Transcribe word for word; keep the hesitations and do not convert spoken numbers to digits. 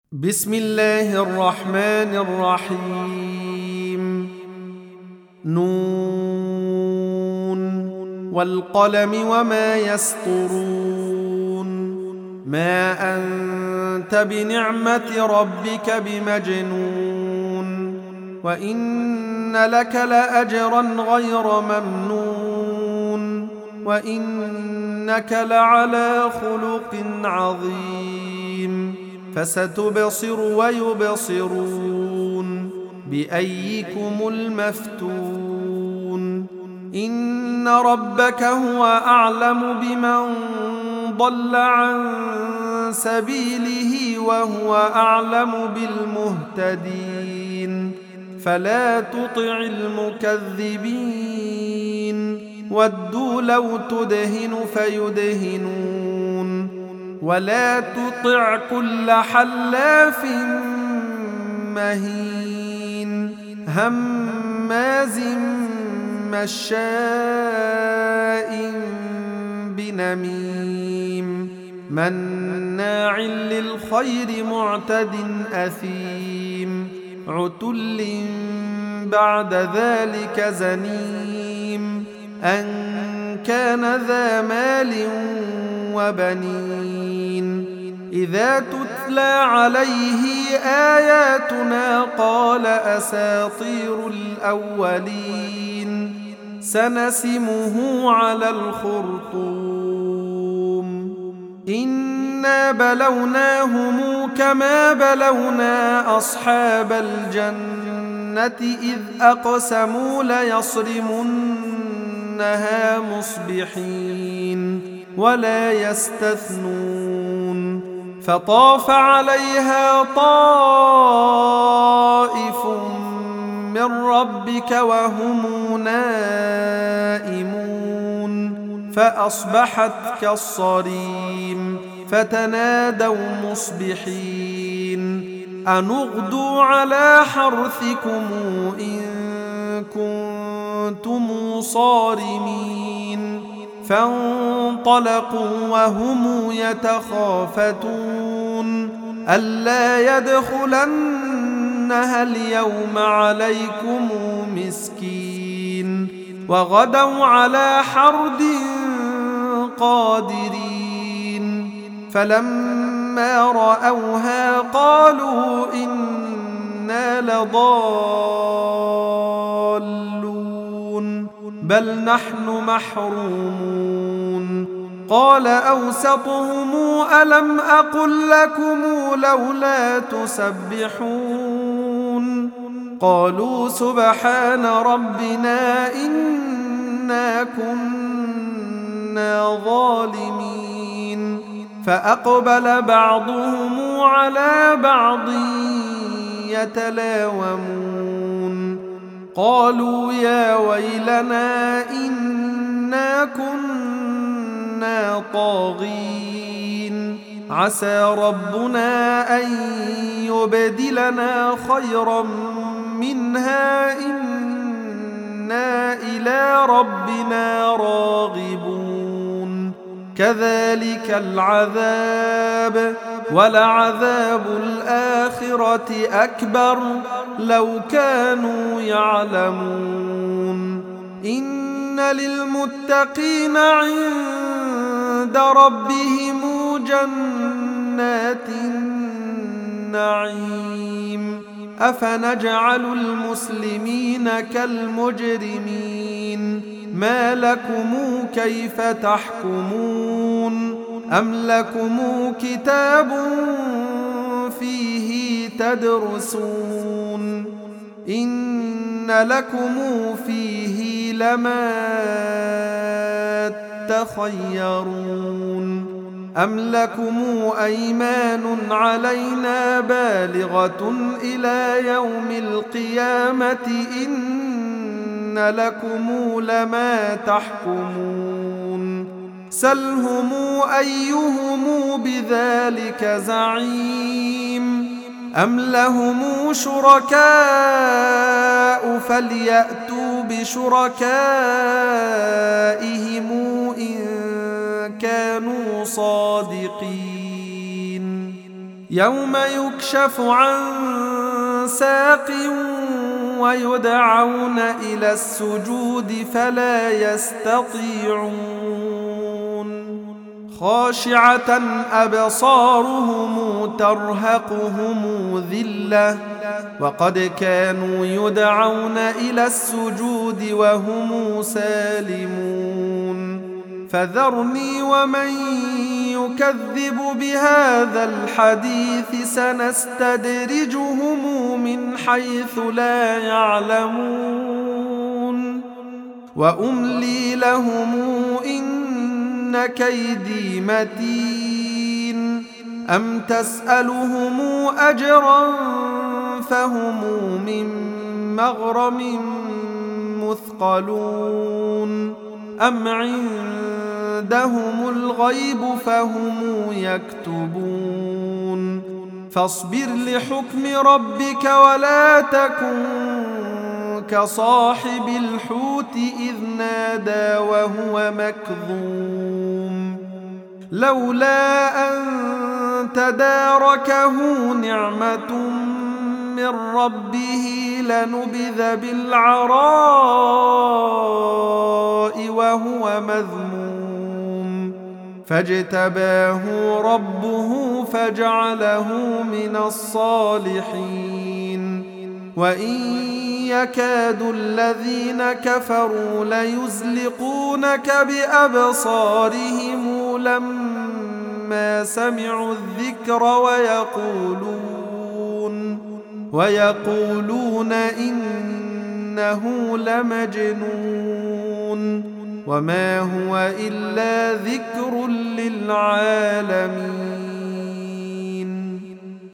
بسم الله الرحمن الرحيم. نون والقلم وما يسطرون. ما أنت بنعمة ربك بمجنون، وإن لك لأجرا غير ممنون، وإنك لعلى خلق عظيم. فستبصر ويبصرون بأيكم المفتون. إن ربك هو أعلم بمن ضل عن سبيله وهو أعلم بالمهتدين. فلا تطع المكذبين، ودوا لو تدهن فيدهنون. ولا تطع كل حلاف مهين هماز مشاء بنميم مناع للخير معتد أثيم عتل بعد ذلك زنيم أن كان ذا مال وبنين. إذا تتلى عليه آياتنا قال أساطير الأولين سنسمه على الخرطوم. إنا بلوناهم كما بلونا أصحاب الجنة إذ أقسموا ليصرمنها مصبحين ولا يستثنون. فطاف عليها طائف من ربك وهم نائمون فأصبحت كالصريم. فتنادوا مصبحين أن اغدوا على حرثكم إن كنتم صارمين. فانطلقوا وهم يتخافتون ألا يدخلنها اليوم عليكم مسكين. وغدوا على حرد قادرين. فلما رأوها قالوا إنا لضالون بل نحن محرومون. قال أوسطهم ألم أقل لكم لولا تسبحون. قالوا سبحان ربنا إنا كنا ظالمين. فأقبل بعضهم على بعض يتلاومون قالوا يا ويلنا إنا كنا طاغين. عسى ربنا أن يبدلنا خيرا منها إنا إلى ربنا راغبون. كذلك العذاب ولعذاب الآخرة أكبر لو كانوا يعلمون. إن للمتقين عند ربهم جنات النعيم. أفنجعل المسلمين كالمجرمين ما لكم كيف تحكمون. أم لكم كتاب فيه تدرسون إن لكم فيه لما تخيرون. أم لكم أيمان علينا بالغة إلى يوم القيامة إن لكم لما تحكمون. سلهم أيهم بذلك زعيم. أم لهم شركاء فليأتوا بشركائهم إن كانوا صادقين. يوم يكشف عن ساق ويدعون إلى السجود فلا يستطيعون خاشعة أبصارهم ترهقهم ذلة وقد كانوا يدعون إلى السجود وهم سالمون فذرني ومن يكذب بهذا الحديث سنستدرجهم من حيث لا يعلمون وأملي لهم إن كيدي متين أم تسألهم أجرا فهم من مغرم مثقلون أم عندهم الغيب فهم يكتبون فاصبر لحكم ربك ولا تكن كصاحب الحوت إذ نادى وهو مكظوم لولا أن تداركه نعمة من ربه لنبذ بالعراء وهو مذموم فاجتباه ربه فجعله من الصالحين وإن يكاد الذين كفروا ليزلقونك بأبصارهم لما سمعوا الذكر ويقولون ويقولون إنه لمجنون وما هو إلا ذكر للعالمين.